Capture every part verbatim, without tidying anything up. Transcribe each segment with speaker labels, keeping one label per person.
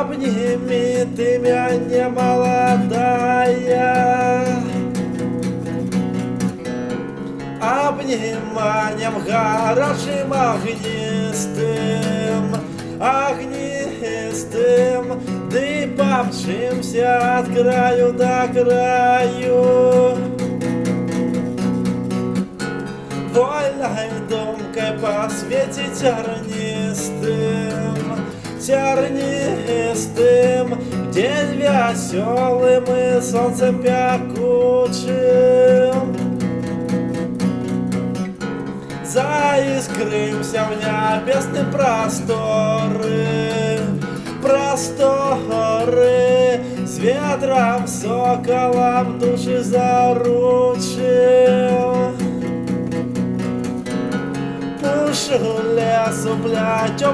Speaker 1: Обними ты меня, не молодая, обниманием хорошим огнистым, огнистым, да и помчимся от краю до краю. Вольной думкой по свете тернистым, тернистым, день веселым и солнцем пекучим. Заискримся в небесные просторы, просторы, с ветром, соколом души заручим. Душу лесу плетем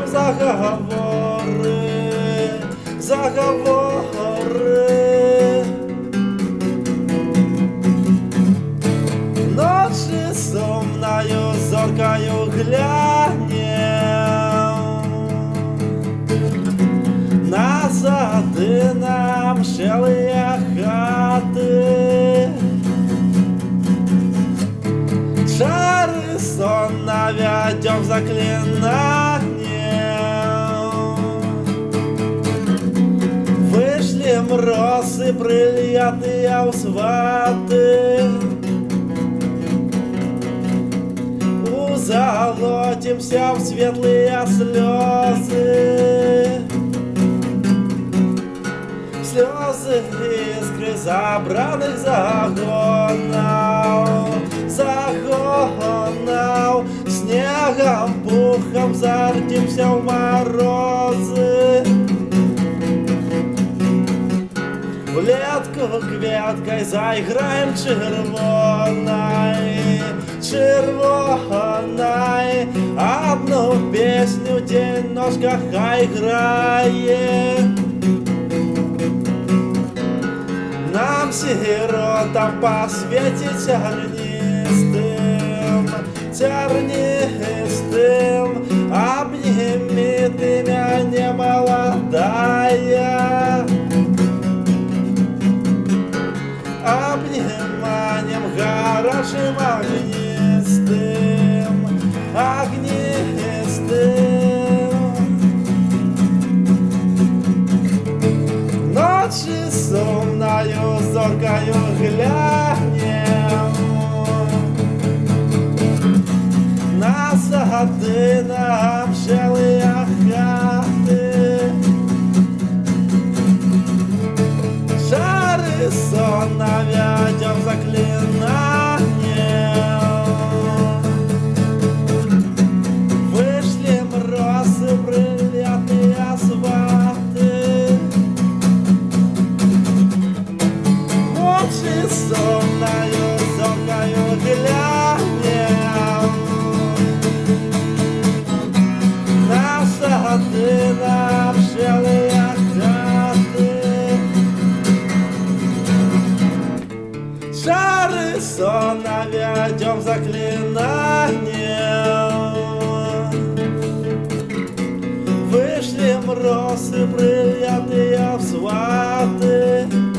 Speaker 1: заговоры, заговоры. Ночью сумною зоркою глянем назад и нам шелые хаты. Чары сон наведем заклинанием, вышлем росы прилетые у сваты, узолотимся в светлые слезы, слезы искры забранных загонов, загонов, снегом, пухом зардимся в морозы. В летку кветкой заиграем червоной, червоной, одну песню день в ножках играет. Нам, сиротам, по свете тернистым, тернистым, обними ты меня, не молодая, обниманием хорошим огнистым, огнистым. Ночью сумною зоркою глянем назад и нам шелые хаты. Жары сон наведем заклинанием, вышлем росы прилетные сваты. Ночью сумною зоркою глянем назад и нам шелые хаты. Жары сон наведем заклинанием, вышлем росы прилетые в сваты.